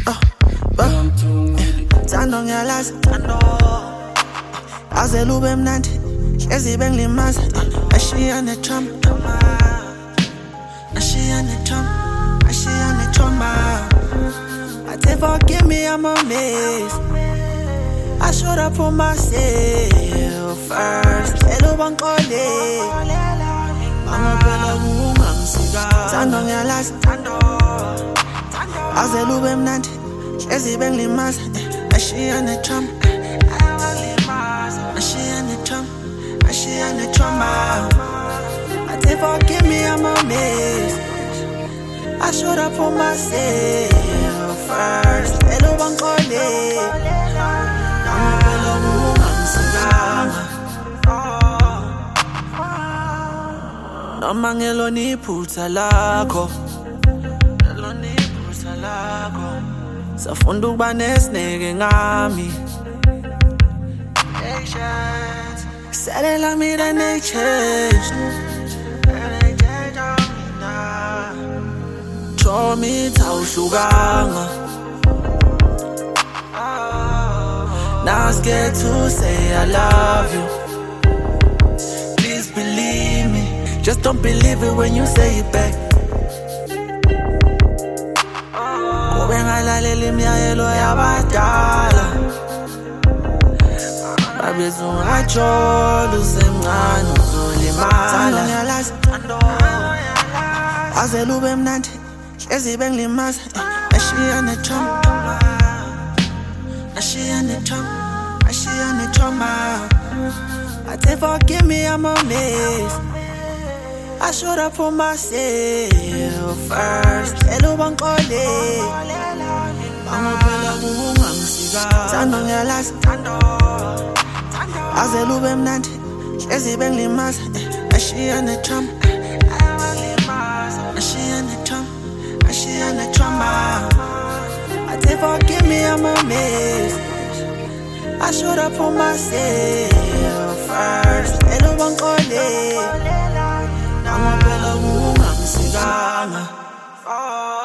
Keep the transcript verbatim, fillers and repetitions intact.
Oh, oh. Thando ngiyalazi, aze lube mnandi, hlezi bengilimaza. Ashiya ne-trauma, ashiya ne-trauma, ashiya ne-trauma. I say forgive me, I'm a mess. I should have put myself first. Hello bangqole, mangaphela kungangisika. Thando ngiyalazi, aze lube mnandi, hlezi bengilimaza. Ashiya ne-trauma, ashiya ne-trauma, ashiya ne-trauma. I say forgive me, I'm a mess. I should have put myself first. Hello bangqole, mangaphela kungangisikanga. Noma ngelona iphutha lakho, ngelona iphutha lakho. Safunda ukuba nesineke ngami. Said love me, then they changed. Show me tawuhlukanga. Now I'm scared to say I love you. Please believe me, just don't believe it when you say it back. Kube ngalalela imiyalelo yabadala, babethi ungajola usemncane uzolimala. Thando ngiyalazi, aze lube mnandi, hlezi bengilimaza. Ashiya ne-trauma, ashiya ne-trauma, ashiya ne-trauma. I say forgive me, I'm a mess. I should have put myself first. Hello bangqole, mangaphela kungangisika. Thando ngiyalazi, aze lube mnandi, hlezi bengilimaza. Ashiya ne-trauma, ashiya ne-trauma, ashiya ne-trauma. I say forgive me, I'm a mess. I should have put myself first. Hello bangqole, mangaphela kungangisikanga.